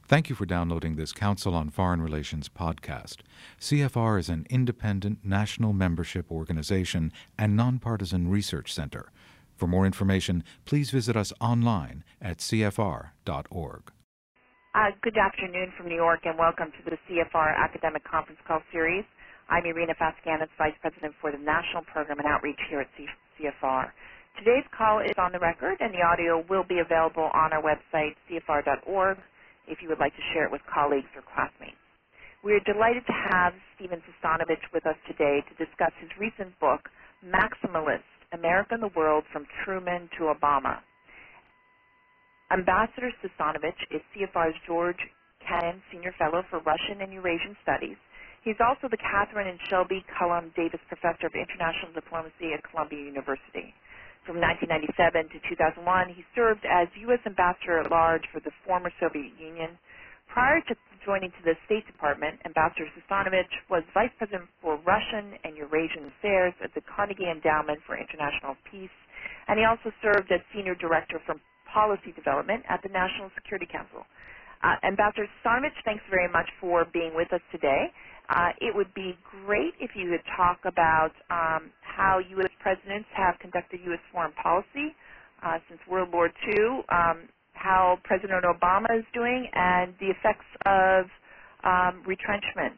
Thank you for downloading this Council on Foreign Relations podcast. CFR is an independent national membership organization and nonpartisan research center. For more information, please visit us online at cfr.org. Good afternoon from New York and welcome to the CFR Academic Conference Call Series. I'm Irina Faskanis, Vice President for the National Program and Outreach here at CFR. Today's call is on the record and the audio will be available on our website, cfr.org, if you would like to share it with colleagues or classmates. We are delighted to have Steven Sosanovic with us today to discuss his recent book, Maximalist, America and the World from Truman to Obama. Ambassador Sosanovic is CFR's George Kennan Senior Fellow for Russian and Eurasian Studies. He's also the Catherine and Shelby Cullum Davis Professor of International Diplomacy at Columbia University. From 1997 to 2001, he served as U.S. Ambassador at Large for the former Soviet Union. Prior to joining to the State Department, Ambassador Sosanovic was Vice President for Russian and Eurasian Affairs at the Carnegie Endowment for International Peace, and he also served as Senior Director for Policy Development at the National Security Council. Ambassador Sosanovic, thanks very much for being with us today. It would be great if you could talk about how U.S. presidents have conducted U.S. foreign policy since World War II, how President Obama is doing, and the effects of retrenchment.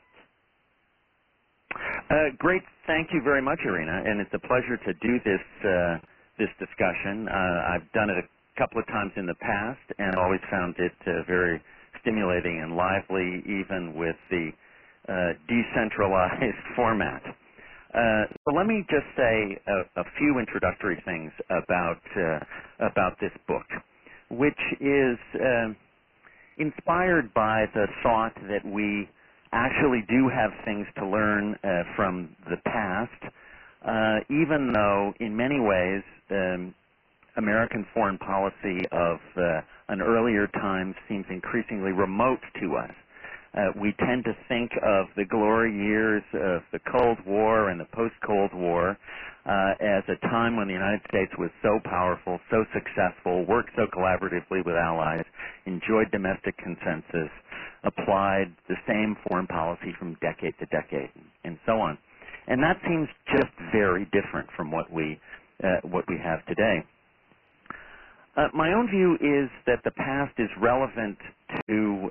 Great. Thank you very much, Irina, and it's a pleasure to do this discussion. I've done it a couple of times in the past and always found it very stimulating and lively, even with the decentralized format. So let me just say a few introductory things about this book, which is inspired by the thought that we actually do have things to learn from the past, even though in many ways American foreign policy of an earlier time seems increasingly remote to us. We tend to think of the glory years of the Cold War and the post-Cold War as a time when the United States was so powerful, so successful, worked so collaboratively with allies, enjoyed domestic consensus, applied the same foreign policy from decade to decade, and so on. And that seems just very different from what we have today. My own view is that the past is relevant to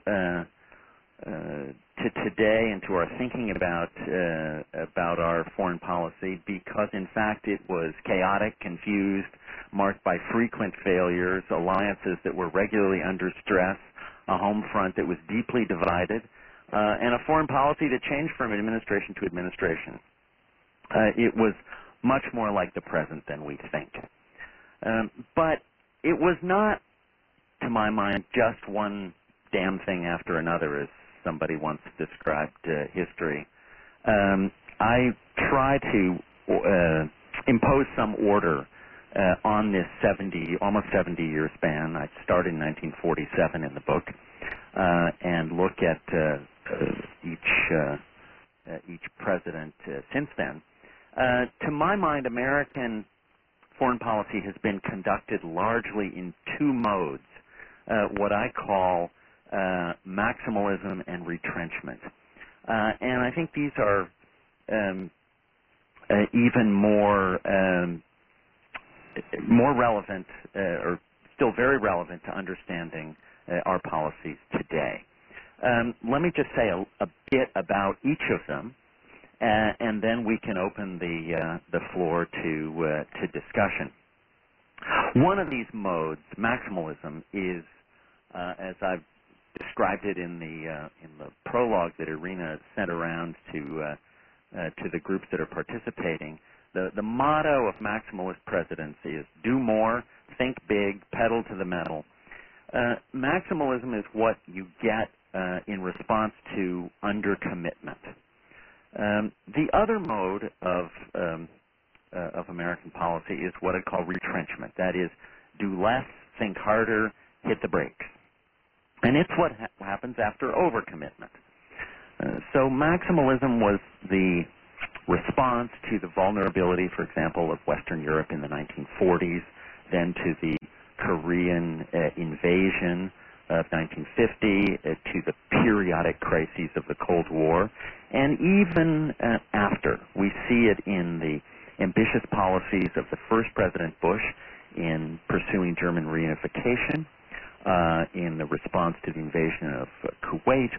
today and to our thinking about our foreign policy because, in fact, it was chaotic, confused, marked by frequent failures, alliances that were regularly under stress, a home front that was deeply divided, and a foreign policy that changed from administration to administration. It was much more like the present than we think. But it was not, to my mind, just one damn thing after another, as somebody once described history. I try to impose some order on this almost 70-year span. I started in 1947 in the book, and look at each president since then. To my mind, American foreign policy has been conducted largely in two modes, what I call maximalism and retrenchment. And I think these are even more relevant, or still very relevant to understanding our policies today. Let me just say a bit about each of them, and then we can open the floor to discussion. One of these modes, maximalism, is as I've described it in the prologue that Irina sent around to the groups that are participating. The motto of maximalist presidency is do more, think big, pedal to the metal. Maximalism is what you get in response to undercommitment. The other mode of American policy is what I call retrenchment. That is, do less, think harder, hit the brakes. And it's what happens after overcommitment. So maximalism was the response to the vulnerability, for example, of Western Europe in the 1940s, then to the Korean invasion of 1950 to the periodic crises of the Cold War, and even after. We see it in the ambitious policies of the first President Bush in pursuing German reunification, in the response to the invasion of Kuwait.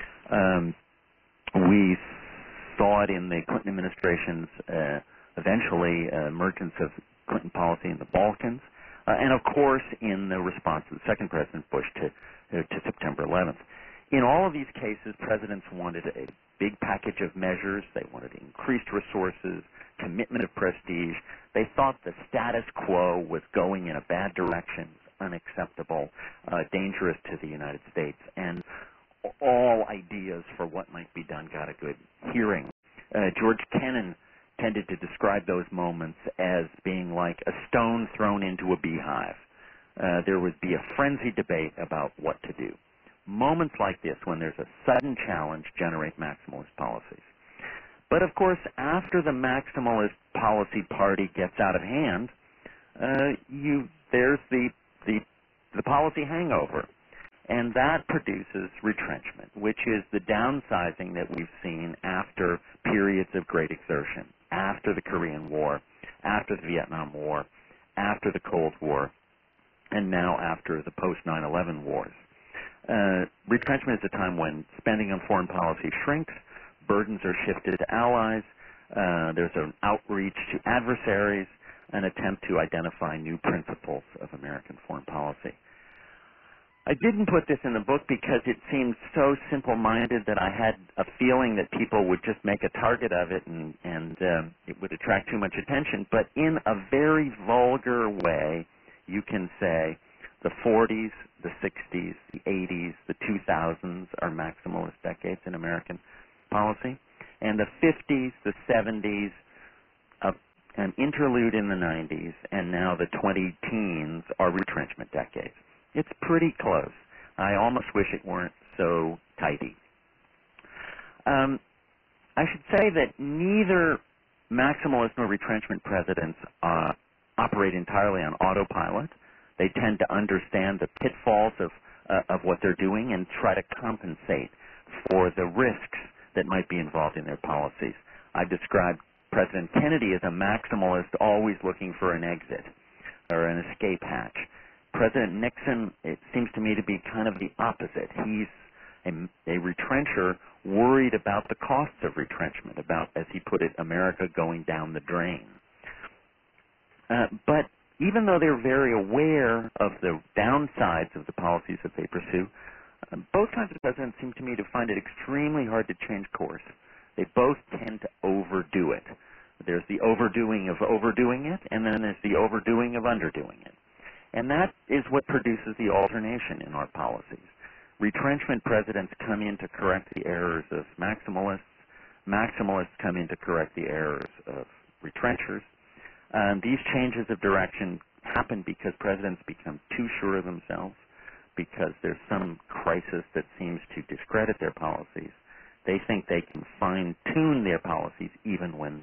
We saw it in the Clinton administration's eventually emergence of Clinton policy in the Balkans, and of course in the response of the second President Bush to September 11th. In all of these cases, presidents wanted a big package of measures. They wanted increased resources, commitment of prestige. They thought the status quo was going in a bad direction, unacceptable, dangerous to the United States, and all ideas for what might be done got a good hearing. George Kennan tended to describe those moments as being like a stone thrown into a beehive. There would be a frenzied debate about what to do. Moments like this, when there's a sudden challenge, generate maximalist policies. But of course, after the maximalist policy party gets out of hand, there's the policy hangover. And that produces retrenchment, which is the downsizing that we've seen after periods of great exertion, after the Korean War, after the Vietnam War, after the Cold War, and now after the post-9/11 wars. Retrenchment is a time when spending on foreign policy shrinks, burdens are shifted to allies, there's an outreach to adversaries, an attempt to identify new principles of American foreign policy. I didn't put this in the book because it seemed so simple-minded that I had a feeling that people would just make a target of it and it would attract too much attention. But in a very vulgar way, you can say the 40s, the 60s, the 80s, the 2000s are maximalist decades in American policy. And the 50s, the 70s, an interlude in the 90s, and now the 20-teens are retrenchment decades. It's pretty close. I almost wish it weren't so tidy. I should say that neither maximalist nor retrenchment presidents operate entirely on autopilot. They tend to understand the pitfalls of what they're doing and try to compensate for the risks that might be involved in their policies. I've described President Kennedy as a maximalist always looking for an exit or an escape hatch. President Nixon, it seems to me to be kind of the opposite. He's a retrencher worried about the costs of retrenchment, about, as he put it, America going down the drain. But even though they're very aware of the downsides of the policies that they pursue, both kinds of presidents seem to me to find it extremely hard to change course. They both tend to overdo it. There's the overdoing of overdoing it, and then there's the overdoing of underdoing it. And that is what produces the alternation in our policies. Retrenchment presidents come in to correct the errors of maximalists. Maximalists come in to correct the errors of retrenchers. These changes of direction happen because presidents become too sure of themselves, because there's some crisis that seems to discredit their policies. They think they can fine-tune their policies even when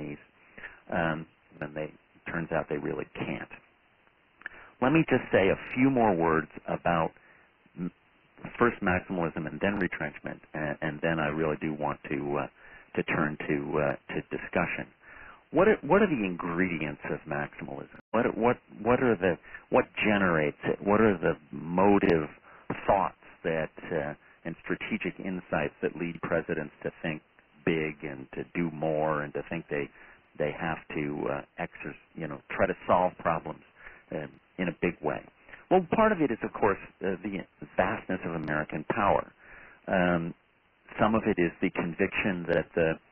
turns out they really can't. Let me just say a few more words about first maximalism and then retrenchment, and then I really do want to turn to discussion. What are the ingredients of maximalism? What generates it? What are the motive thoughts that and strategic insights that lead presidents to think big and to do more and to think they have to try to solve problems in a big way? Well, part of it is, of course, the vastness of American power. Some of it is the conviction that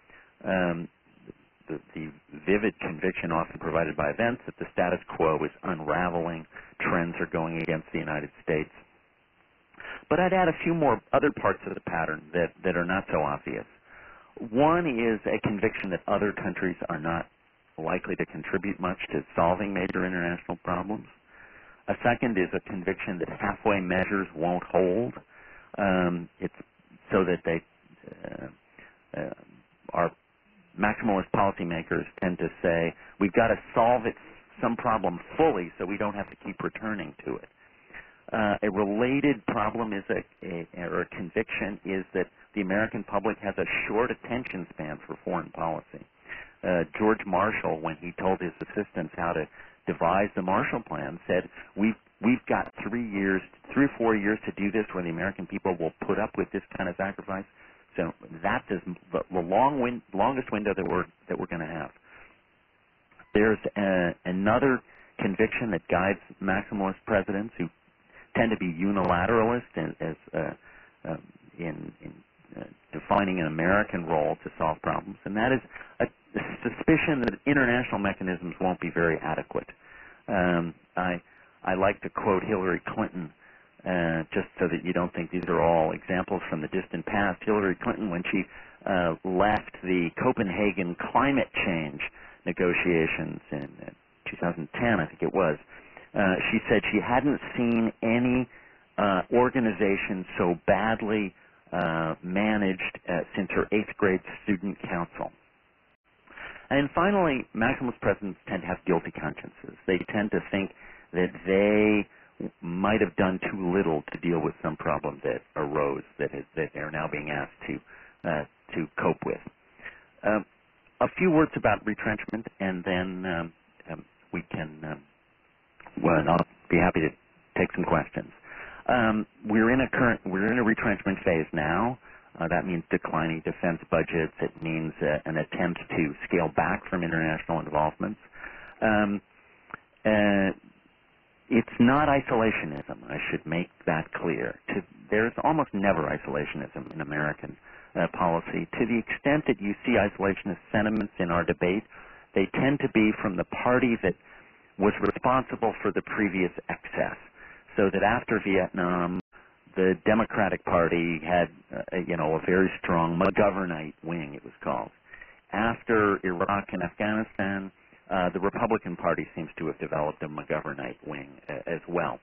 the vivid conviction often provided by events that the status quo is unraveling, trends are going against the United States. But I'd add a few more other parts of the pattern that are not so obvious. One is a conviction that other countries are not likely to contribute much to solving major international problems. A second is a conviction that halfway measures won't hold. It's so that our maximalist policymakers tend to say, we've got to solve some problem fully so we don't have to keep returning to it. A related problem is or a conviction is that the American public has a short attention span for foreign policy. George Marshall, when he told his assistants how to devise the Marshall Plan, said, we've got 3 or 4 years to do this, where the American people will put up with this kind of sacrifice. So that is the longest window that we're going to have. There's another conviction that guides maximalist presidents who tend to be unilateralist in defining an American role to solve problems, and that is a suspicion that international mechanisms won't be very adequate. I like to quote Hillary Clinton, just so that you don't think these are all examples from the distant past. Hillary Clinton, when she left the Copenhagen climate change negotiations in 2010, I think it was, she said she hadn't seen any organization so badly managed since her 8th grade student council. And finally, maximalist presidents tend to have guilty consciences. They tend to think that they might have done too little to deal with some problem that arose that they're now being asked to cope with. A few words about retrenchment, and then we can. Well, I'll be happy to take some questions. We're in a retrenchment phase now. That means declining defense budgets. It means an attempt to scale back from international involvements. It's not isolationism. I should make that clear. There's almost never isolationism in American policy. To the extent that you see isolationist sentiments in our debate, they tend to be from the party that was responsible for the previous excess. So that after Vietnam, the Democratic Party had, a very strong McGovernite wing, it was called. After Iraq and Afghanistan, the Republican Party seems to have developed a McGovernite wing as well.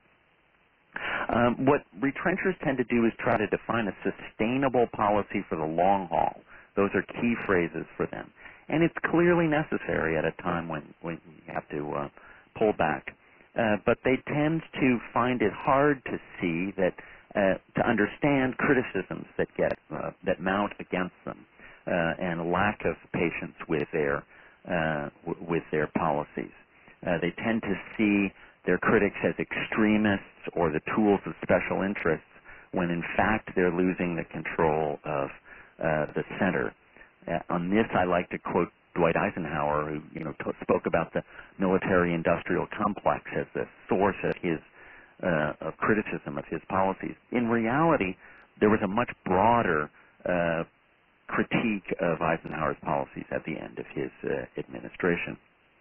What retrenchers tend to do is try to define a sustainable policy for the long haul. Those are key phrases for them. And it's clearly necessary at a time when you have to pull back. But they tend to find it hard to see that, to understand criticisms that mount against them, and a lack of patience with their policies. They tend to see their critics as extremists or the tools of special interests, when in fact they're losing the control of the center. On this, I like to quote Dwight Eisenhower, who spoke about the military-industrial complex as the source of his criticism of his policies. In reality, there was a much broader critique of Eisenhower's policies at the end of his administration.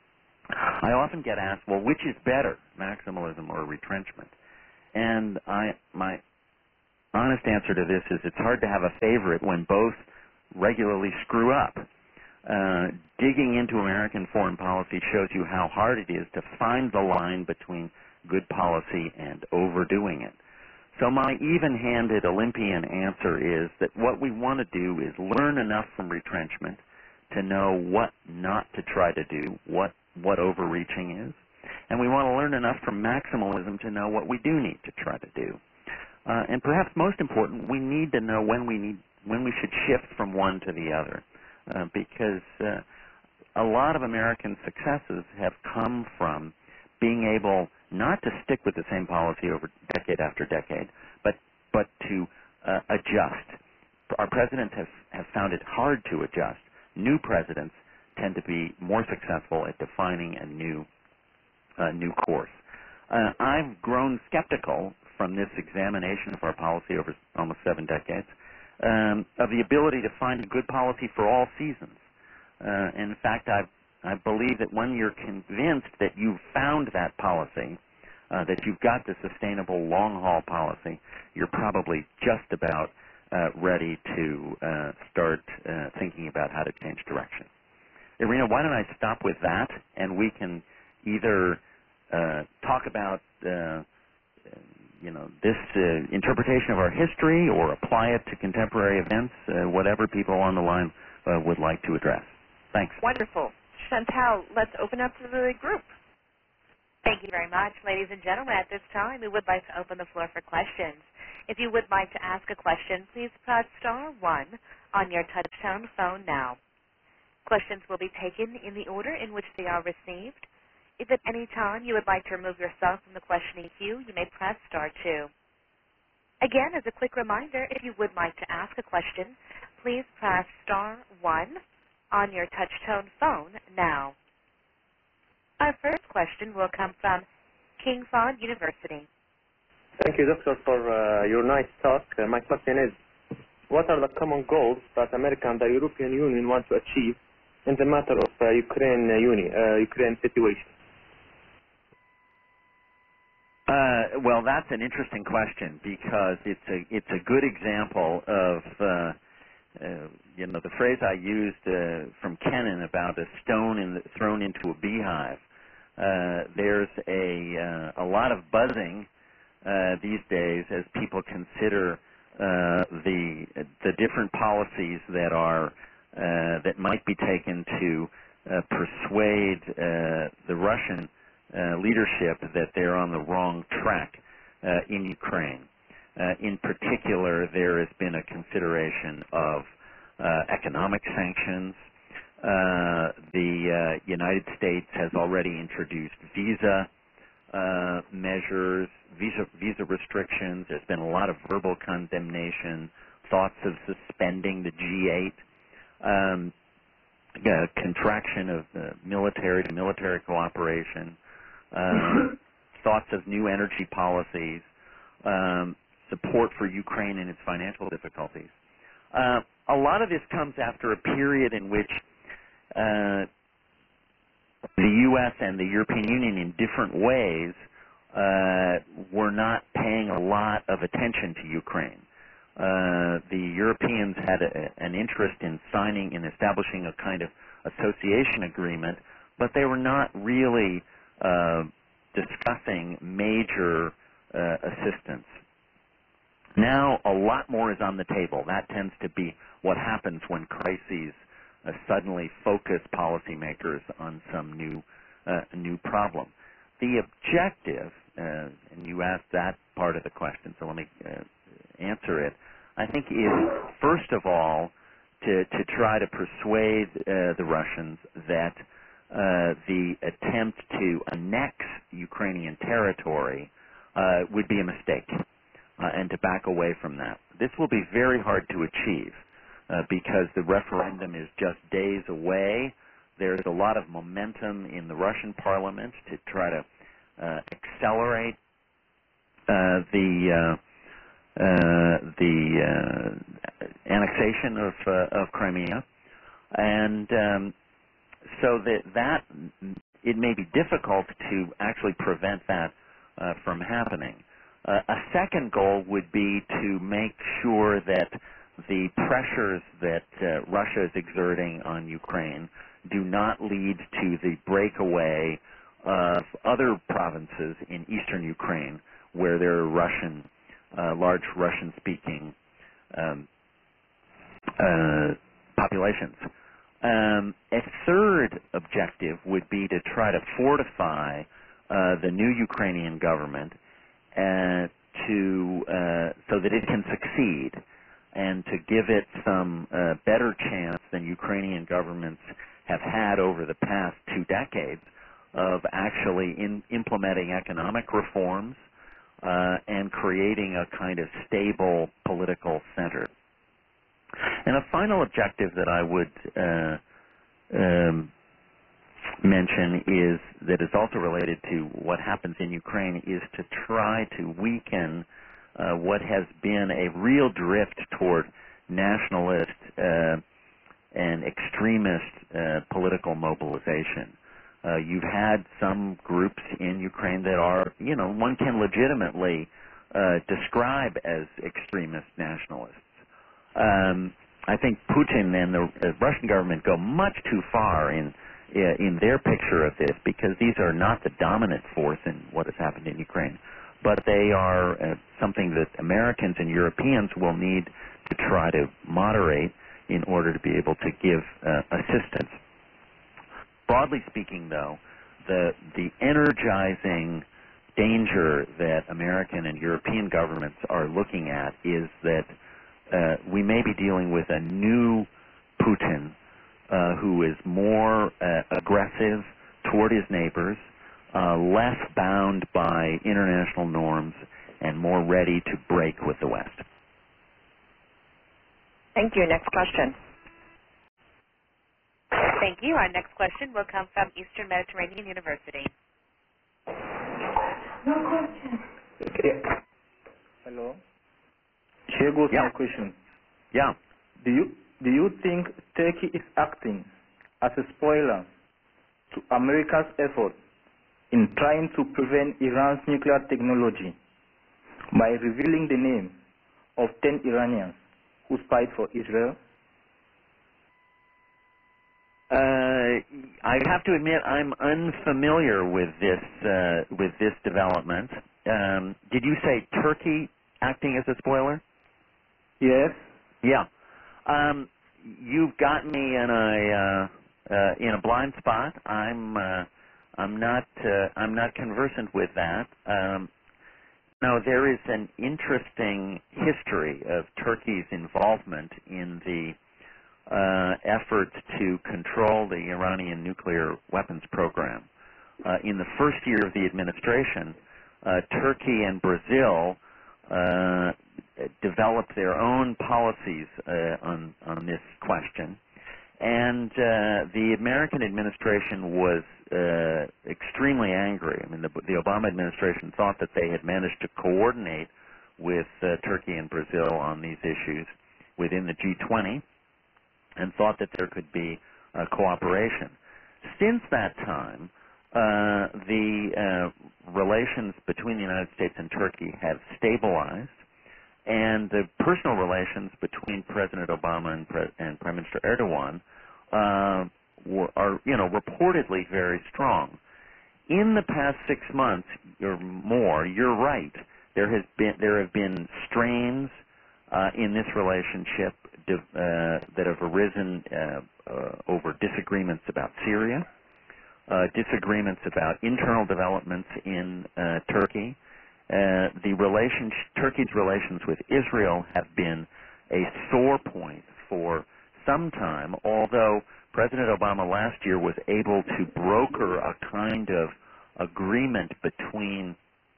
I often get asked, well, which is better, maximalism or retrenchment? And my honest answer to this is it's hard to have a favorite when both regularly screw up. Digging into American foreign policy shows you how hard it is to find the line between good policy and overdoing it. So my even-handed Olympian answer is that what we want to do is learn enough from retrenchment to know what not to try to do, what overreaching is, and we want to learn enough from maximalism to know what we do need to try to do. And perhaps most important, we need to know when we should shift from one to the other, because a lot of American successes have come from being able not to stick with the same policy over decade after decade, but to adjust. Our presidents have found it hard to adjust. New presidents tend to be more successful at defining a new course. I've grown skeptical from this examination of our policy over almost 7 decades of the ability to find a good policy for all seasons. In fact, I believe that when you're convinced that you've found that policy, that you've got the sustainable long-haul policy, you're probably just about ready to start thinking about how to change direction. Irina, why don't I stop with that, and we can either talk about this interpretation of our history, or apply it to contemporary events, whatever people on the line would like to address. Thanks. Wonderful. Chantal, let's open up to the group. Thank you very much. Ladies and gentlemen, at this time, we would like to open the floor for questions. If you would like to ask a question, please press star 1 on your touch-tone phone now. Questions will be taken in the order in which they are received. If at any time you would like to remove yourself from the questioning queue, you may press star 2. Again, as a quick reminder, if you would like to ask a question, please press star 1 on your touch-tone phone now. Our first question will come from King Fahd University. Thank you, Doctor, for your nice talk. My question is, what are the common goals that America and the European Union want to achieve in the matter of Ukraine situation? Well, that's an interesting question because it's a good example of the phrase I used from Kennan about a stone thrown into a beehive. There's a lot of buzzing these days as people consider the different policies that might be taken to persuade the Russian leadership that they're on the wrong track in Ukraine. In particular, there has been a consideration of economic sanctions. The United States has already introduced visa measures, visa restrictions. There's been a lot of verbal condemnation, thoughts of suspending the G8, contraction of military-to-military cooperation, thoughts of new energy policies, support for Ukraine in its financial difficulties. A lot of this comes after a period in which the U.S. and the European Union in different ways were not paying a lot of attention to Ukraine. The Europeans had an interest in establishing a kind of association agreement, but they were not really discussing major assistance. Now a lot more is on the table. That tends to be what happens when crises suddenly focus policymakers on some new problem. The objective, and you asked that part of the question, so let me answer it, I think is, first of all, to try to persuade the Russians that the attempt to annex Ukrainian territory would be a mistake, and to back away from that. This will be very hard to achieve because the referendum is just days away. There's a lot of momentum in the Russian parliament to try to accelerate the annexation of Crimea, and so that it may be difficult to actually prevent that from happening. A second goal would be to make sure that the pressures that Russia is exerting on Ukraine do not lead to the breakaway of other provinces in eastern Ukraine where there are large Russian-speaking populations. A third objective would be to try to fortify the new Ukrainian government so that it can succeed, and to give it some better chance than Ukrainian governments have had over the past 2 decades of actually implementing economic reforms and creating a kind of stable political center. And a final objective that I would mention that is also related to what happens in Ukraine is to try to weaken what has been a real drift toward nationalist and extremist political mobilization. You've had some groups in Ukraine that are, one can legitimately describe as extremist nationalists. I think Putin and the Russian government go much too far in their picture of this, because these are not the dominant force in what has happened in Ukraine, but they are something that Americans and Europeans will need to try to moderate in order to be able to give assistance. Broadly speaking, though, the energizing danger that American and European governments are looking at is that we may be dealing with a new Putin who is more aggressive toward his neighbors, less bound by international norms, and more ready to break with the West. Thank you. Next question. Thank you. Our next question will come from Eastern Mediterranean University. No question. Okay. Hello. Here goes my question. Yeah. Do you think Turkey is acting as a spoiler to America's effort in trying to prevent Iran's nuclear technology by revealing the name of 10 Iranians who spied for Israel? I have to admit I'm unfamiliar with this development. Did you say Turkey acting as a spoiler? Yes. Yeah. You've got me in a blind spot. I'm not conversant with that. No, there is an interesting history of Turkey's involvement in the efforts to control the Iranian nuclear weapons program. In the first year of the administration, Turkey and Brazil developed their own policies on this question, and the American administration was extremely angry. I mean, the Obama administration thought that they had managed to coordinate with Turkey and Brazil on these issues within the G20, and thought that there could be cooperation. Since that time, the relations between the United States and Turkey have stabilized, and the personal relations between President Obama and Prime Minister Erdogan are reportedly very strong. In the past 6 months or more, you're right. There have been strains in this relationship that have arisen over disagreements about Syria, disagreements about internal developments in Turkey. Turkey's relations with Israel have been a sore point for some time, although President Obama last year was able to broker a kind of agreement between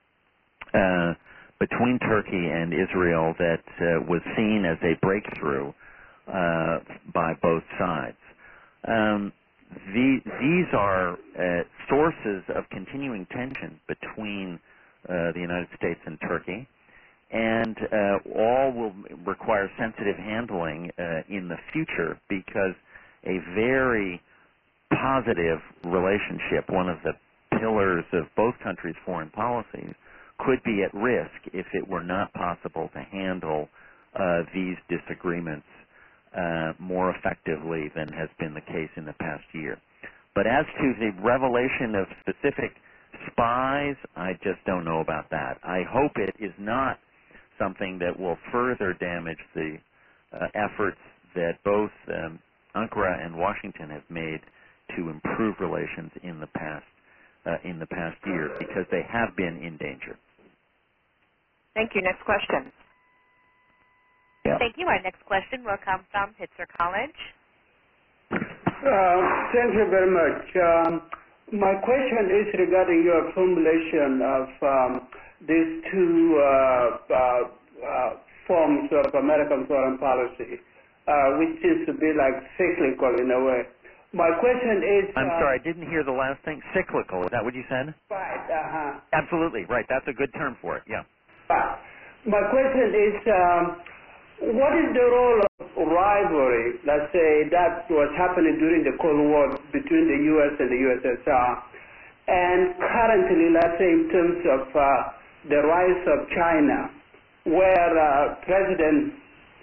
Turkey and Israel that was seen as a breakthrough by both sides. These are sources of continuing tension between the United States and Turkey, and all will require sensitive handling in the future, because a very positive relationship, one of the pillars of both countries' foreign policies, could be at risk if it were not possible to handle these disagreements more effectively than has been the case in the past year. But as to the revelation of specific spies, I just don't know about that. I hope it is not something that will further damage the efforts that both Ankara and Washington have made to improve relations in the past year, because they have been in danger. Thank you. Next question. Yeah. Thank you. Our next question will come from Pitzer College. Thank you very much. My question is regarding your formulation of these two forms of American foreign policy, which seems to be like cyclical in a way. My question is... I'm sorry, I didn't hear the last thing. Cyclical, is that what you said? Right, Absolutely, right. That's a good term for it, yeah. My question is, what is the role of rivalry, let's say, that was happening during the Cold War between the U.S. and the USSR, and currently, let's say, in terms of the rise of China, where President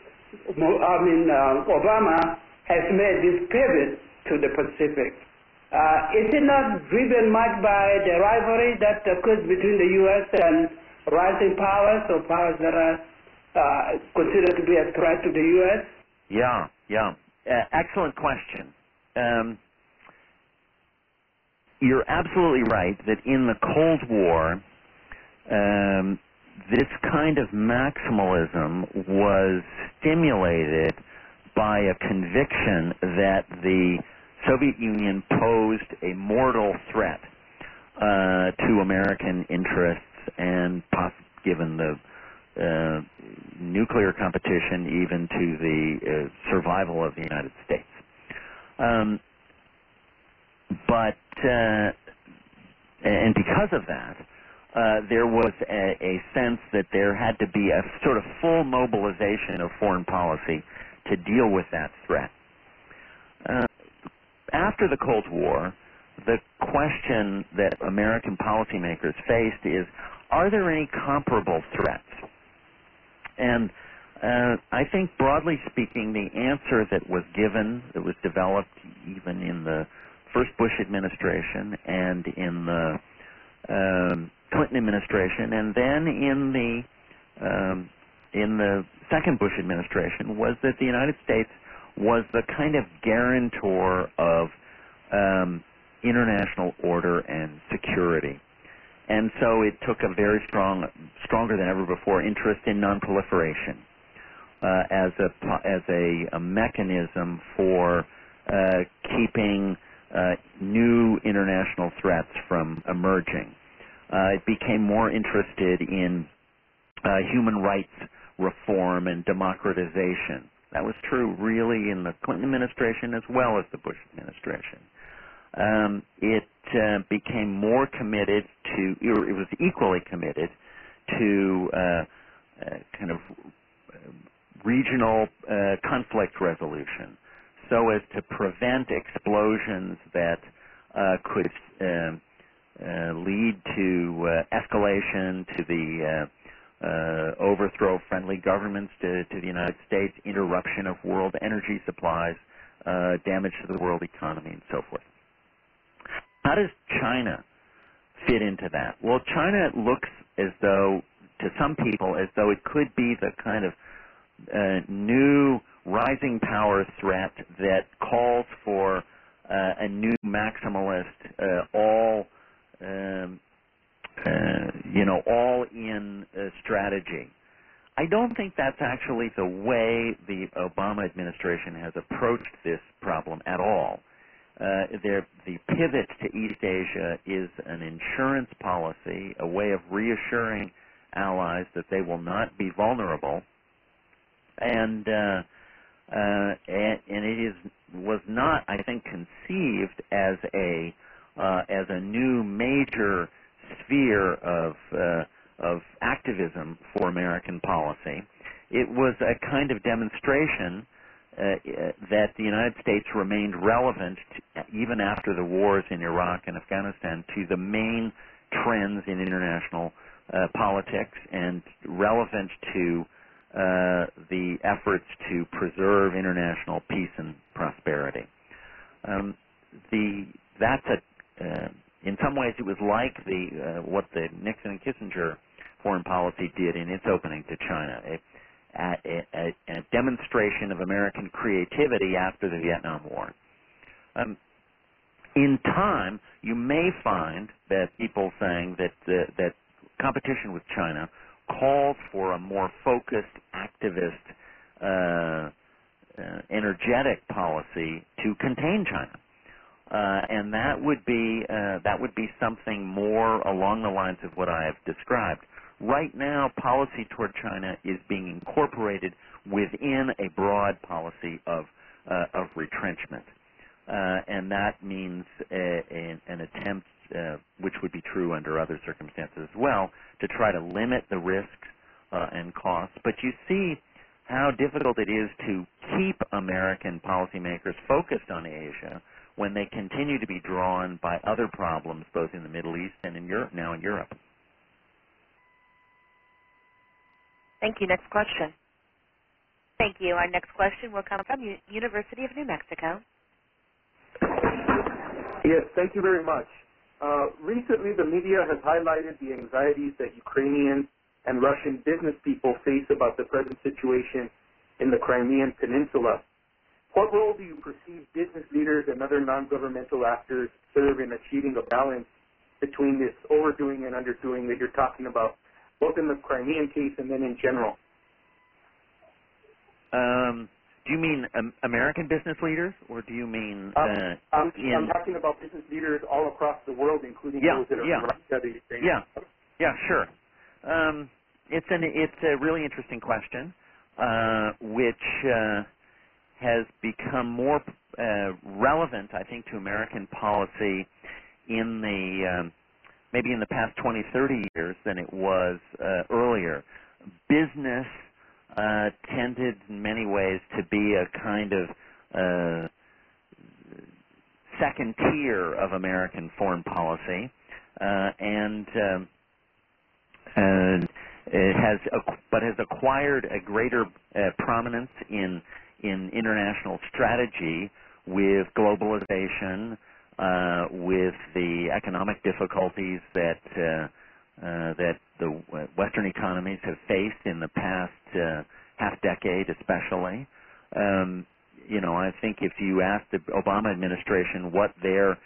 Obama has made this pivot to the Pacific? Is it not driven much by the rivalry that occurs between the U.S. and rising powers, or powers that are considered to be a threat to the U.S.? Yeah. Excellent question. you're absolutely right that in the Cold War, this kind of maximalism was stimulated by a conviction that the Soviet Union posed a mortal threat to American interests, and given the nuclear competition, even to the survival of the United States. And because of that, there was a sense that there had to be a sort of full mobilization of foreign policy to deal with that threat. After the Cold War, the question that American policymakers faced is, are there any comparable threats? And I think, broadly speaking, the answer that was given, that was developed even in the first Bush administration and in the Clinton administration, and then in the second Bush administration, was that the United States was the kind of guarantor of international order and security. And so it took a very stronger than ever before, interest in nonproliferation as a mechanism for keeping new international threats from emerging. It became more interested in human rights reform and democratization. That was true really in the Clinton administration as well as the Bush administration. It became more committed to, it was equally committed to kind of regional conflict resolution, so as to prevent explosions that could lead to escalation, to the overthrow of friendly governments to the United States, interruption of world energy supplies, damage to the world economy, and so forth. How does China fit into that? Well, China looks as though, to some people, as though it could be the kind of new rising power threat that calls for a new maximalist, all-in strategy. I don't think that's actually the way the Obama administration has approached this problem at all. The pivot to East Asia is an insurance policy, a way of reassuring allies that they will not be vulnerable, and it was not, I think, conceived as a new major sphere of activism for American policy. It was a kind of demonstration that the United States remained relevant even after the wars in Iraq and Afghanistan to the main trends in international politics, and relevant to the efforts to preserve international peace and prosperity. In some ways, it was like what the Nixon and Kissinger foreign policy did in its opening to China, a demonstration of American creativity after the Vietnam War. In time, you may find that people saying that competition with China calls for a more focused, activist, energetic policy to contain China. And that would be something more along the lines of what I have described. Right now, policy toward China is being incorporated within a broad policy of retrenchment, and that means an attempt, which would be true under other circumstances as well, to try to limit the risks and costs. But you see how difficult it is to keep American policymakers focused on Asia when they continue to be drawn by other problems, both in the Middle East and in Europe, now in Europe. Thank you. Next question. Thank you. Our next question will come from University of New Mexico. Yes, thank you very much. Recently, the media has highlighted the anxieties that Ukrainian and Russian business people face about the present situation in the Crimean Peninsula. What role do you perceive business leaders and other non-governmental actors serve in achieving a balance between this overdoing and underdoing that you're talking about, both in the Crimean case and then in general? Do you mean American business leaders, or do you mean I'm talking about business leaders all across the world, including those that are from Russia, the Ukraine? Yeah, sure. It's a really interesting question, which has become more relevant, I think, to American policy in the maybe in the past 20, 30 years than it was earlier. Business tended in many ways to be a kind of second tier of American foreign policy, and it has acquired a greater prominence in international strategy with globalization, with the economic difficulties that the Western economies have faced in the past half decade, especially. I think if you ask the Obama administration what their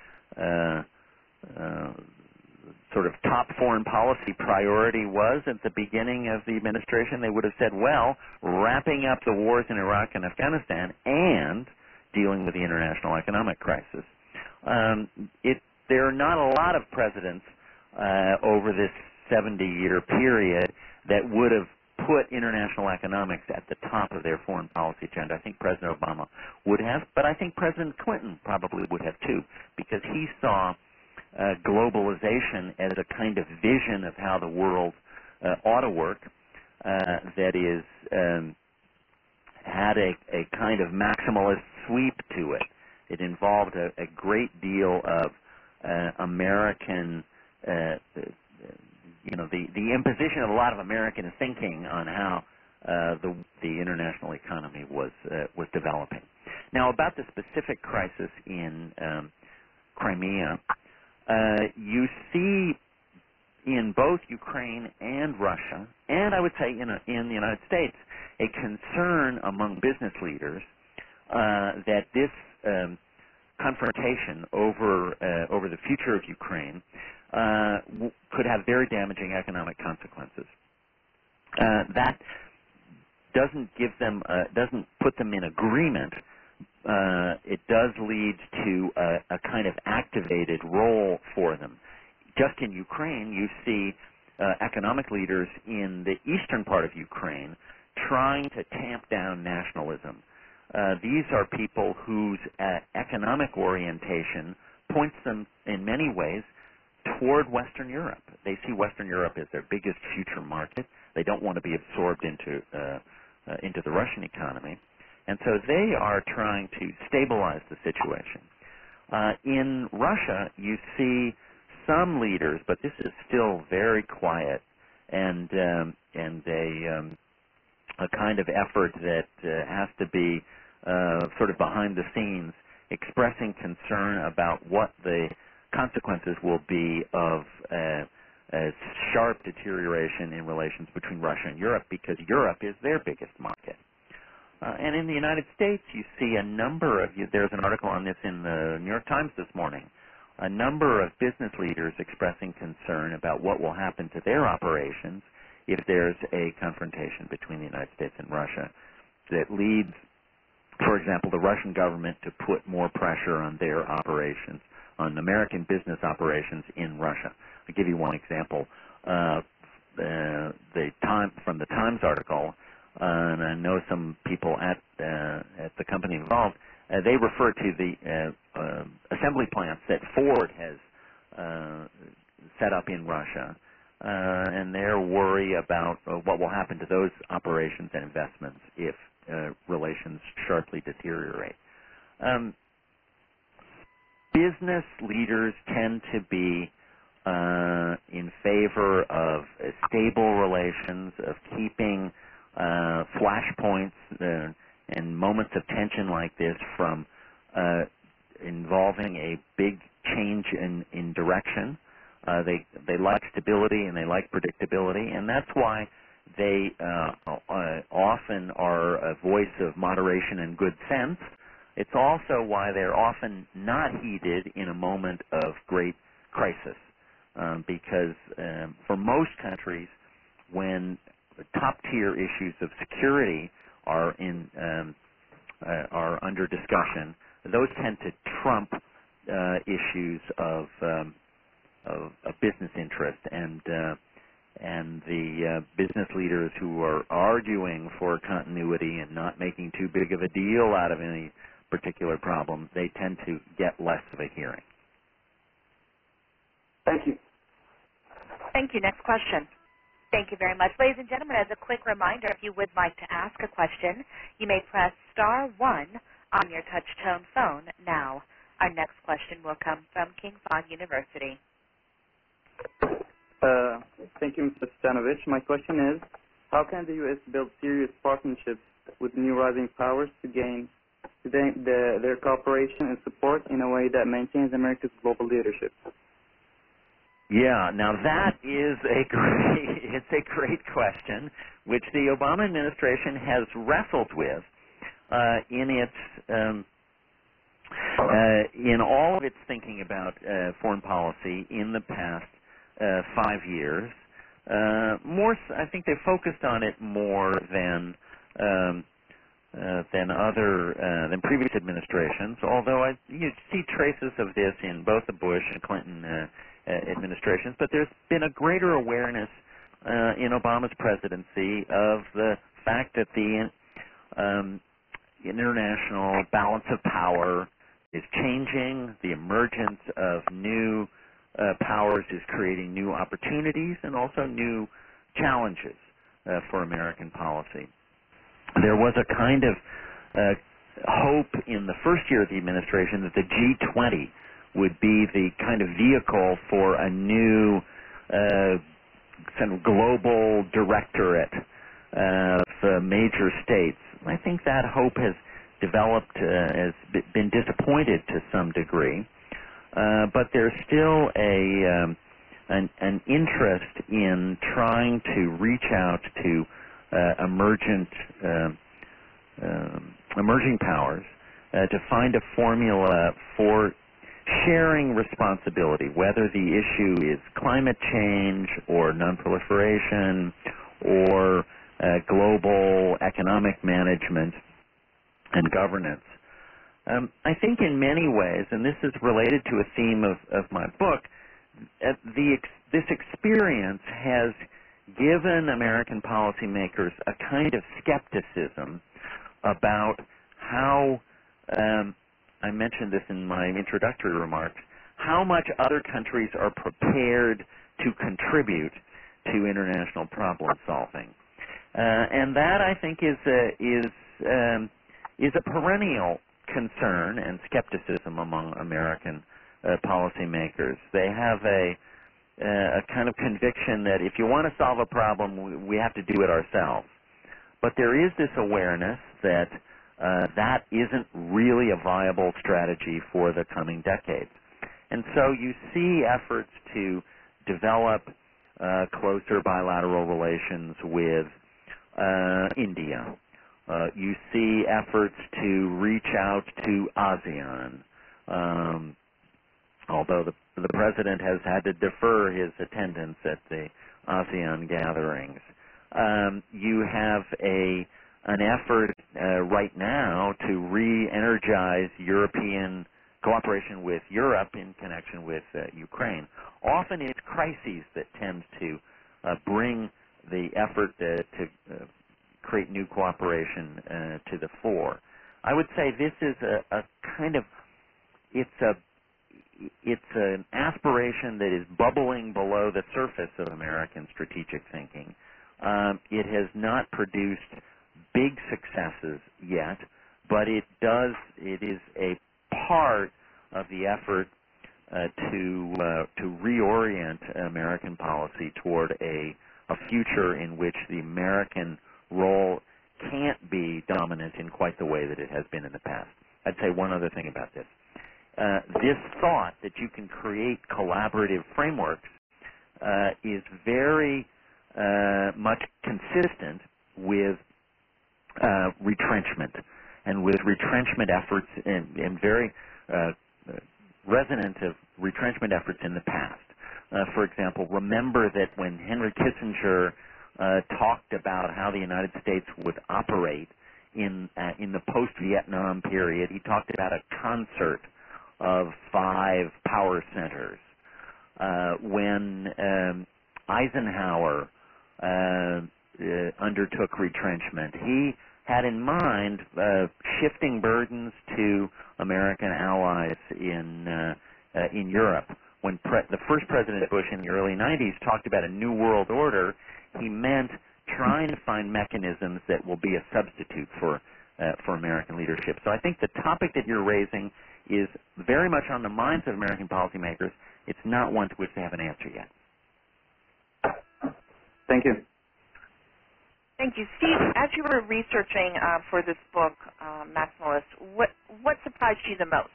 sort of top foreign policy priority was at the beginning of the administration, they would have said, well, wrapping up the wars in Iraq and Afghanistan and dealing with the international economic crisis. There are not a lot of presidents over this 70-year period that would have put international economics at the top of their foreign policy agenda. I think President Obama would have, but I think President Clinton probably would have too, because he saw globalization as a kind of vision of how the world ought to work that is had a kind of maximalist sweep to it. It involved a great deal of American, the imposition of a lot of American thinking on how the international economy was developing. Now, about the specific crisis in Crimea, you see in both Ukraine and Russia, and I would say in the United States, a concern among business leaders that this confrontation over the future of Ukraine could have very damaging economic consequences. That doesn't give them, doesn't put them in agreement. It does lead to a kind of activated role for them. Just in Ukraine, you see economic leaders in the eastern part of Ukraine trying to tamp down nationalism. These are people whose economic orientation points them in many ways toward Western Europe. They see Western Europe as their biggest future market. They don't want to be absorbed into the Russian economy. And so they are trying to stabilize the situation. In Russia, you see some leaders, but this is still very quiet, and a kind of effort that has to be sort of behind the scenes, expressing concern about what the consequences will be of a sharp deterioration in relations between Russia and Europe, because Europe is their biggest market. And in the United States, you see a number of, there's an article on this in the New York Times this morning, a number of business leaders expressing concern about what will happen to their operations if there's a confrontation between the United States and Russia that leads, for example, the Russian government to put more pressure on their operations, on American business operations in Russia. I'll give you one example. From the Times article, and I know some people at the company involved, they refer to the assembly plants that Ford has set up in Russia, and their worry about what will happen to those operations and investments if relations sharply deteriorate. Business leaders tend to be in favor of stable relations, of keeping flashpoints and moments of tension like this from involving a big change in direction. They like stability and they like predictability, and that's why they often are a voice of moderation and good sense, It's also why they're often not heeded in a moment of great crisis, because for most countries, when top-tier issues of security are under discussion, those tend to trump issues of business interest, and the business leaders who are arguing for continuity and not making too big of a deal out of any particular problem, they tend to get less of a hearing. Thank you. Thank you. Next question. Thank you very much. Ladies and gentlemen, as a quick reminder, if you would like to ask a question, you may press star 1 on your touch-tone phone now. Our next question will come from King Fahd University. Thank you, Mr. Stanovich. My question is, how can the U.S. build serious partnerships with new rising powers to gain their cooperation and support in a way that maintains America's global leadership? Yeah, now that is it's a great question, which the Obama administration has wrestled with in all of its thinking about foreign policy in the past 5 years. I think they focused on it more than previous administrations. Although you see traces of this in both the Bush and Clinton administrations, but there's been a greater awareness in Obama's presidency of the fact that the international balance of power is changing. The emergence of new powers is creating new opportunities and also new challenges for American policy. There was a kind of hope in the first year of the administration that the G20 would be the kind of vehicle for a new kind of global directorate of major states. I think that hope has developed, has been disappointed to some degree, but there's still an interest in trying to reach out to emerging powers to find a formula for sharing responsibility, whether the issue is climate change or nonproliferation or global economic management and governance. I think in many ways, and this is related to a theme of my book, this experience has given American policymakers a kind of skepticism about how, I mentioned this in my introductory remarks, how much other countries are prepared to contribute to international problem solving. And that, I think, is a perennial concern and skepticism among American policymakers. They have a kind of conviction that if you want to solve a problem, we have to do it ourselves. But there is this awareness that that isn't really a viable strategy for the coming decades. And so you see efforts to develop closer bilateral relations with India. You see efforts to reach out to ASEAN, although the president has had to defer his attendance at the ASEAN gatherings. You have an effort right now to re-energize European cooperation with Europe in connection with Ukraine. Often it's crises that tend to bring the effort to create new cooperation to the fore. I would say this is a kind of, it's an aspiration that is bubbling below the surface of American strategic thinking. It has not produced big successes yet, but it is a part of the effort to reorient American policy toward a future in which the American role can't be dominant in quite the way that it has been in the past. I'd say one other thing about this. This thought that you can create collaborative frameworks is very much consistent with retrenchment. and with retrenchment efforts and very resonant of retrenchment efforts in the past. For example, remember that when Henry Kissinger talked about how the United States would operate in the post-Vietnam period, he talked about a concert of 5 power centers. When Eisenhower undertook retrenchment, he had in mind shifting burdens to American allies in Europe. When the first President Bush in the early 90s talked about a new world order, he meant trying to find mechanisms that will be a substitute for American leadership. So I think the topic that you're raising is very much on the minds of American policymakers. It's not one to which they have an answer yet. Thank you. Thank you. Steve, as you were researching for this book, Maximalist, what surprised you the most?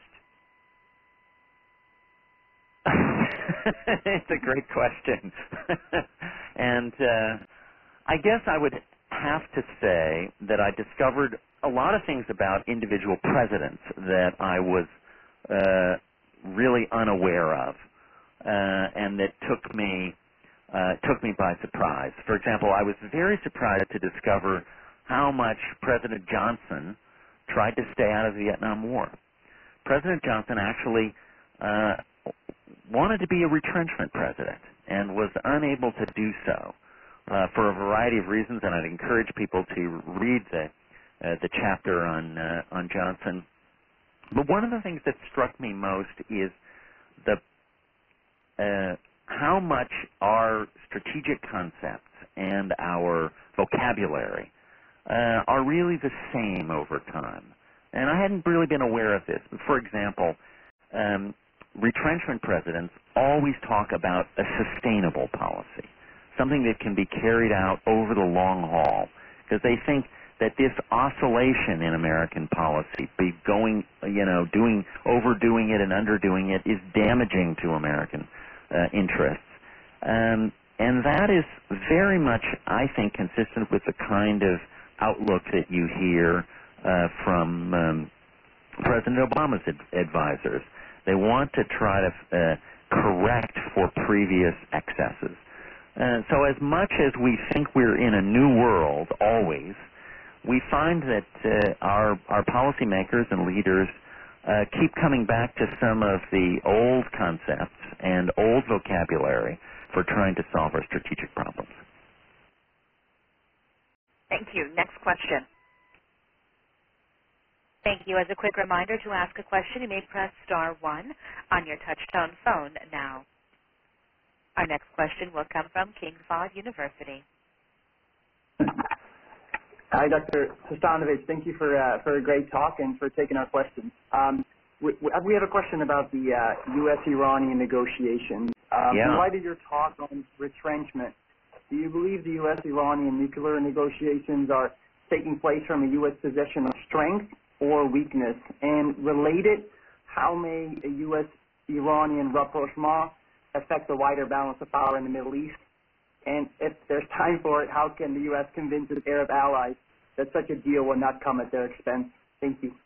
It's a great question. And I guess I would have to say that I discovered a lot of things about individual presidents that I was really unaware of, and that took me by surprise. For example, I was very surprised to discover how much President Johnson tried to stay out of the Vietnam War. President Johnson actually wanted to be a retrenchment president and was unable to do so for a variety of reasons, and I'd encourage people to read the chapter on Johnson. But one of the things that struck me most is how much our strategic concepts and our vocabulary are really the same over time. And I hadn't really been aware of this. But for example, retrenchment presidents always talk about a sustainable policy, something that can be carried out over the long haul, because they think that this oscillation in American policy, overdoing it and underdoing it, is damaging to American interests. And that is very much, I think, consistent with the kind of outlook that you hear from President Obama's advisors. They want to try to correct for previous excesses. So as much as we think we're in a new world always, we find that our policymakers and leaders keep coming back to some of the old concepts and old vocabulary for trying to solve our strategic problems. Thank you. Next question. Thank you. As a quick reminder, to ask a question, you may press *1 on your touch-tone phone now. Our next question will come from King Fahd University. Hi, Dr. Sestanovich. Thank you for a great talk and for taking our questions. We have a question about the U.S.-Iranian negotiations. In light of your talk on retrenchment, do you believe the U.S.-Iranian nuclear negotiations are taking place from a U.S. position of strength or weakness? And related, how may a U.S.-Iranian rapprochement affect the wider balance of power in the Middle East? And if there's time for it, how can the U.S. convince its Arab allies that such a deal will not come at their expense? Thank you.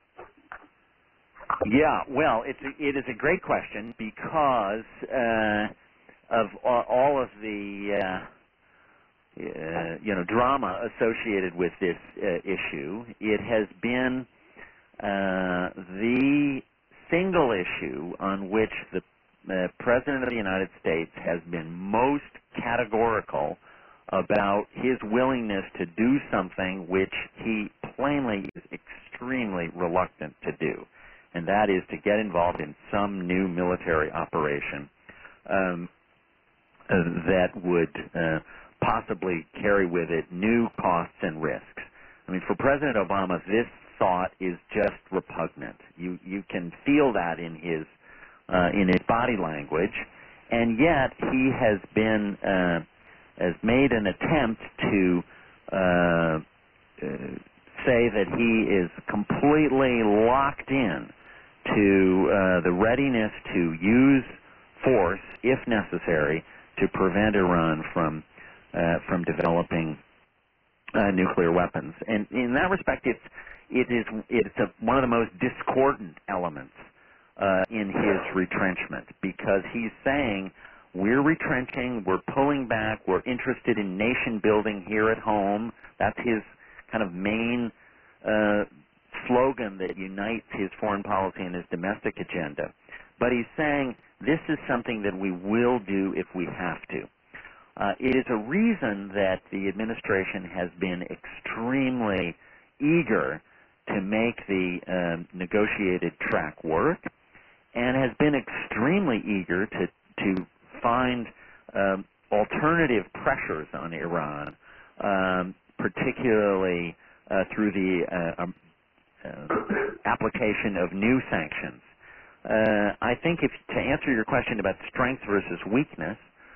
Yeah, well, it is a great question because of all of the drama associated with this issue. It has been the single issue on which the President of the United States has been most categorical about his willingness to do something which he plainly is extremely reluctant to do, and that is to get involved in some new military operation that would possibly carry with it new costs and risks. I mean, for President Obama, this thought is just repugnant. You can feel that in his body language, and yet he has made an attempt to say that he is completely locked in to the readiness to use force, if necessary, to prevent Iran from developing nuclear weapons. And in that respect, it's one of the most discordant elements in his retrenchment, because he's saying we're retrenching, we're pulling back, we're interested in nation building here at home. That's his kind of main slogan that unites his foreign policy and his domestic agenda. But he's saying this is something that we will do if we have to. It is a reason that the administration has been extremely eager to make the negotiated track work, and has been extremely eager to find alternative pressures on Iran, particularly through the application of new sanctions. I think to answer your question about strength versus weakness,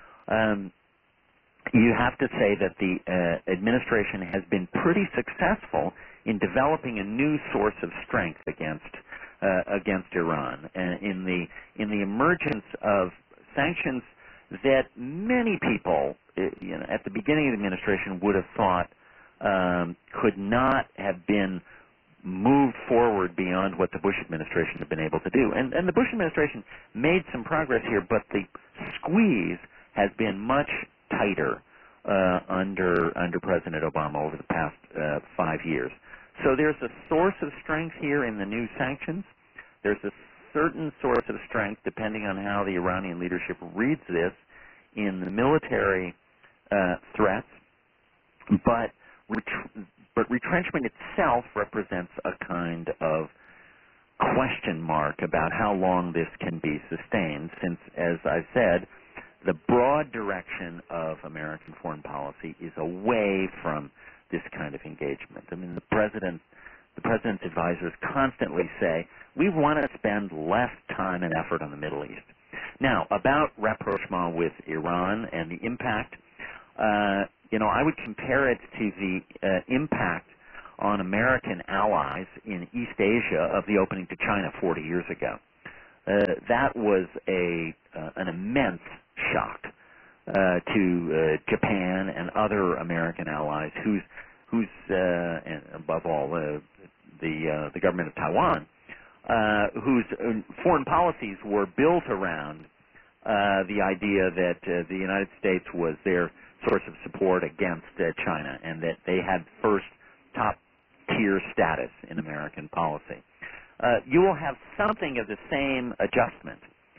you have to say that the administration has been pretty successful in developing a new source of strength against Iran, in the emergence of sanctions that many people, at the beginning of the administration would have thought could not have been moved forward beyond what the Bush administration had been able to do. And the Bush administration made some progress here, but the squeeze has been much tighter under President Obama over the past 5 years. So there's a source of strength here in the new sanctions. There's a certain source of strength, depending on how the Iranian leadership reads this, in the military threats, but retrenchment itself represents a kind of question mark about how long this can be sustained, since, as I said, the broad direction of American foreign policy is away from this kind of engagement. I mean, the president's advisors constantly say, we want to spend less time and effort on the Middle East. Now, about rapprochement with Iran and the impact, I would compare it to the impact on American allies in East Asia of the opening to China 40 years ago. That was an immense shock to Japan and other American allies, whose and above all the government of Taiwan, whose foreign policies were built around the idea that the United States was their source of support against China, and that they had first top-tier status in American policy. You will have something of the same adjustment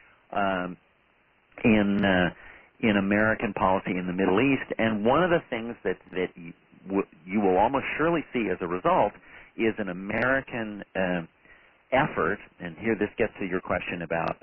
in American policy in the Middle East, and one of the things that you will almost surely see as a result is an American effort, and here this gets to your question about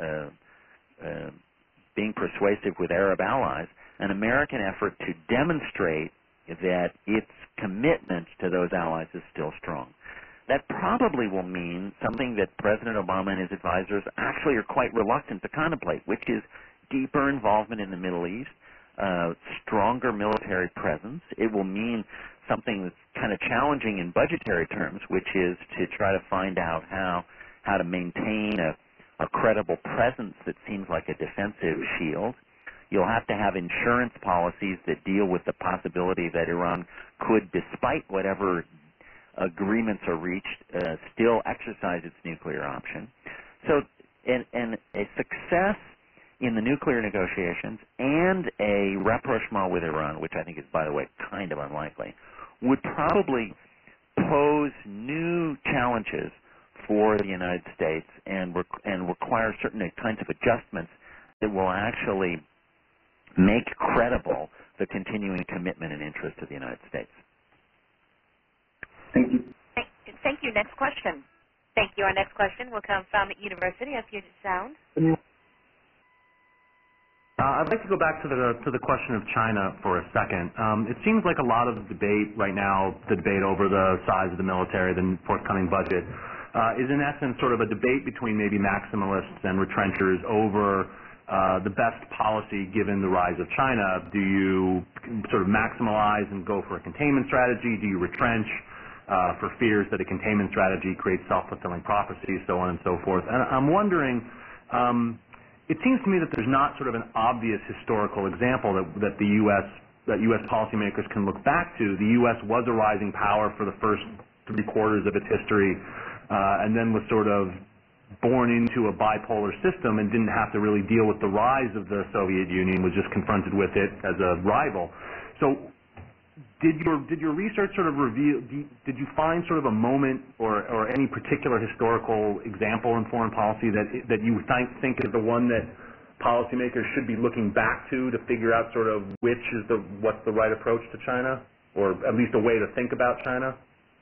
being persuasive with Arab allies, an American effort to demonstrate that its commitment to those allies is still strong. That probably will mean something that President Obama and his advisors actually are quite reluctant to contemplate, which is deeper involvement in the Middle East, stronger military presence. It will mean something that's kind of challenging in budgetary terms, which is to try to find out how to maintain a credible presence that seems like a defensive shield. You'll have to have insurance policies that deal with the possibility that Iran could, despite whatever agreements are reached, still exercise its nuclear option. So, and a success in the nuclear negotiations and a rapprochement with Iran, which I think is, by the way, kind of unlikely, would probably pose new challenges for the United States and require certain kinds of adjustments that will actually make credible the continuing commitment and interest of the United States. Thank you. Thank you. Next question. Thank you. Our next question will come from University of Puget Sound. I'd like to go back to the question of China for a second. It seems like a lot of the debate right now, the debate over the size of the military, the forthcoming budget, is in essence sort of a debate between maybe maximalists and retrenchers over the best policy given the rise of China. Do you sort of maximalize and go for a containment strategy? Do you retrench for fears that a containment strategy creates self-fulfilling prophecy, so on and so forth? And I'm wondering, it seems to me that there's not sort of an obvious historical example that U.S. policymakers can look back to. The U.S. was a rising power for the first 3/4 of its history, and then was sort of born into a bipolar system and didn't have to really deal with the rise of the Soviet Union, was just confronted with it as a rival. So did your research sort of reveal, did you find sort of a moment or any particular historical example in foreign policy that you think is the one that policymakers should be looking back to figure out sort of what's the right approach to China, or at least a way to think about China?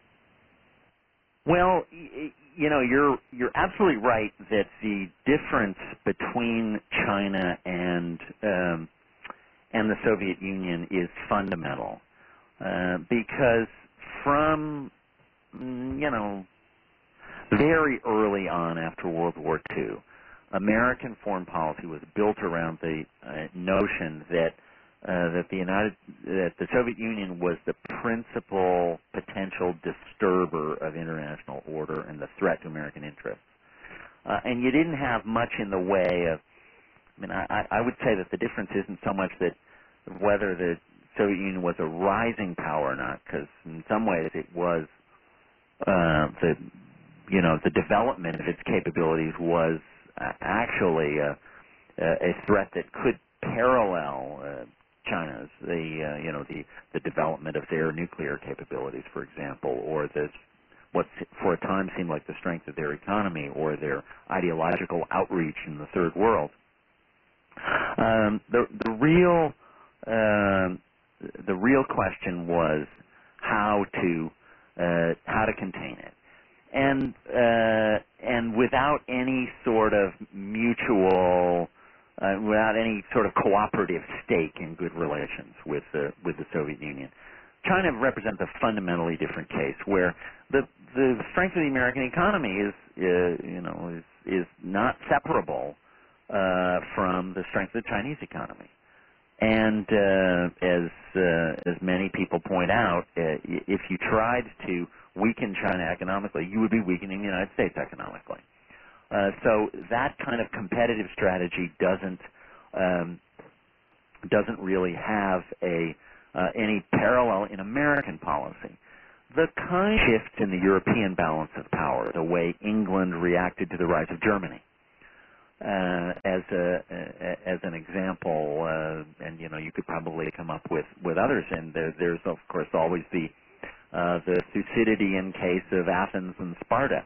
Well, you're absolutely right that the difference between China and the Soviet Union is fundamental, because from very early on after World War II, American foreign policy was built around the notion that the Soviet Union was the principal potential disturber of international order and the threat to American interests. And you didn't have much in the way of, I would say that the difference isn't so much that whether the Soviet Union was a rising power or not, because in some ways it was the development of its capabilities was actually a threat that could parallel China's, the development of their nuclear capabilities, for example, or what for a time seemed like the strength of their economy, or their ideological outreach in the third world. The real question was how to contain it, and without any sort of mutual. Without any sort of cooperative stake in good relations with the Soviet Union. China represents a fundamentally different case, where the strength of the American economy is not separable from the strength of the Chinese economy. And as many people point out, if you tried to weaken China economically, you would be weakening the United States economically. So that kind of competitive strategy doesn't really have any parallel in American policy. The kind of shifts in the European balance of power, the way England reacted to the rise of Germany, as an example, and you could probably come up with others. And there's of course always the Thucydidean case of Athens and Sparta.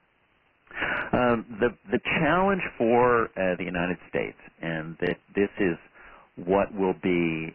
The challenge for the United States, and that this is what will be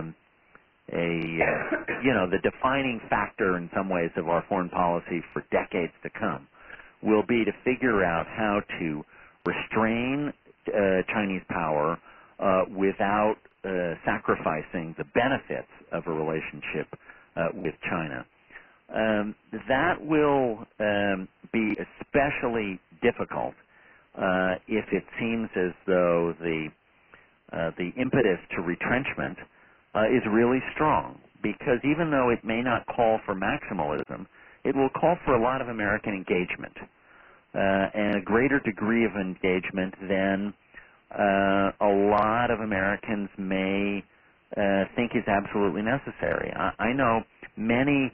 the defining factor in some ways of our foreign policy for decades to come, will be to figure out how to restrain Chinese power without sacrificing the benefits of a relationship with China. That will be especially difficult if it seems as though the impetus to retrenchment is really strong, because even though it may not call for maximalism, it will call for a lot of American engagement, and a greater degree of engagement than a lot of Americans may think is absolutely necessary. I know many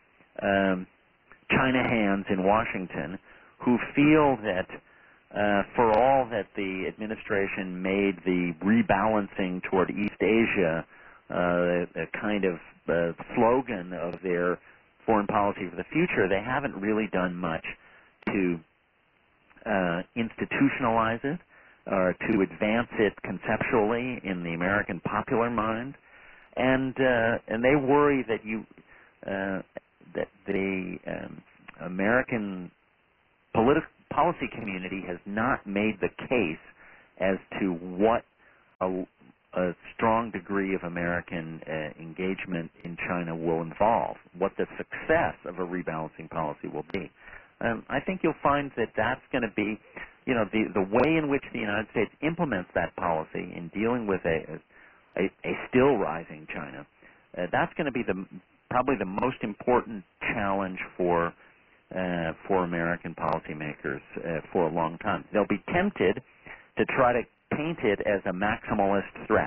China hands in Washington who feel that for all that the administration made the rebalancing toward East Asia a kind of slogan of their foreign policy for the future, they haven't really done much to institutionalize it or to advance it conceptually in the American popular mind, and they worry that that the American policy community has not made the case as to what a strong degree of American engagement in China will involve, what the success of a rebalancing policy will be. I think you'll find that that's going to be, the way in which the United States implements that policy in dealing with a still rising China. That's going to be probably the most important challenge for American policymakers for a long time. They'll be tempted to try to paint it as a maximalist threat.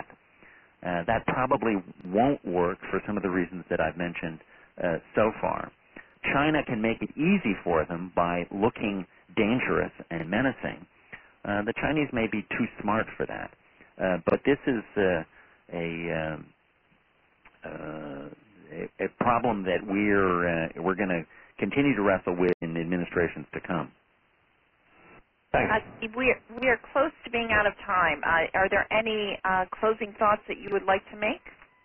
That probably won't work for some of the reasons that I've mentioned so far. China can make it easy for them by looking dangerous and menacing, the Chinese may be too smart for that. But this is a problem that we're going to continue to wrestle with in administrations to come. Thanks. We are close to being out of time. Are there any closing thoughts that you would like to make?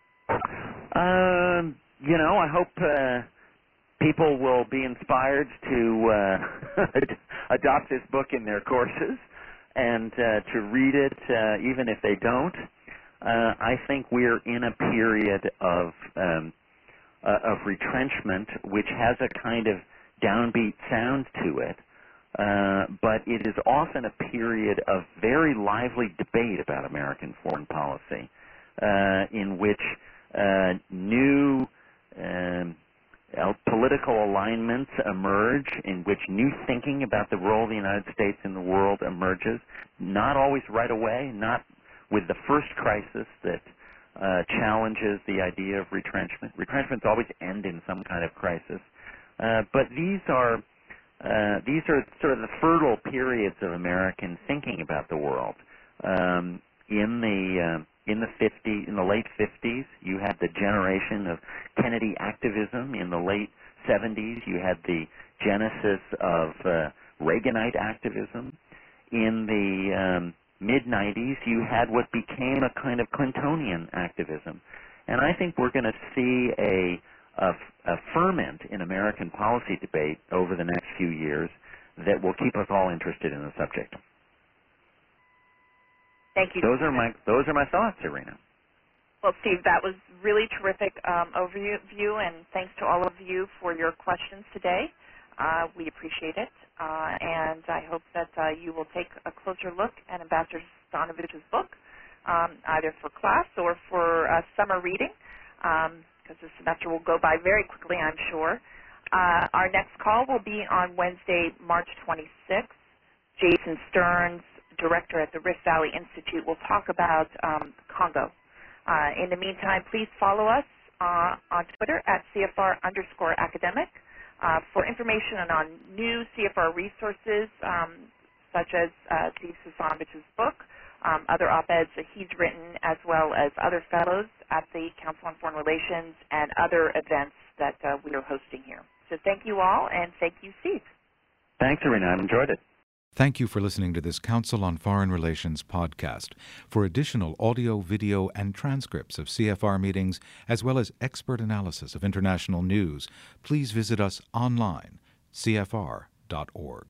I hope people will be inspired to adopt this book in their courses and to read it, even if they don't. I think we're in a period of retrenchment, which has a kind of downbeat sound to it. But it is often a period of very lively debate about American foreign policy, in which new political alignments emerge, in which new thinking about the role of the United States in the world emerges, not always right away, not with the first crisis that challenges the idea of retrenchment. Retrenchments always end in some kind of crisis. But these are sort of the fertile periods of American thinking about the world. In the late 50s, you had the generation of Kennedy activism. In the late 70s, you had the genesis of Reaganite activism. In the mid-90s, you had what became a kind of Clintonian activism. And I think we're going to see a ferment in American policy debate over the next few years that will keep us all interested in the subject. Thank you. Those are my thoughts, Irina. Well, Steve, that was really terrific overview, and thanks to all of you for your questions today. We appreciate it, and I hope that you will take a closer look at Ambassador Stanovic's book, either for class or for summer reading, because the semester will go by very quickly, I'm sure. Our next call will be on Wednesday, March 26th. Jason Stearns, director at the Rift Valley Institute, will talk about Congo. In the meantime, please follow us on Twitter at CFR_academic for information on new CFR resources, such as Steve Stanovic's book, other op-eds that he's written, as well as other fellows at the Council on Foreign Relations and other events that we are hosting here. So thank you all, and thank you, Steve. Thanks, Irina. I've enjoyed it. Thank you for listening to this Council on Foreign Relations podcast. For additional audio, video, and transcripts of CFR meetings, as well as expert analysis of international news, please visit us online, cfr.org.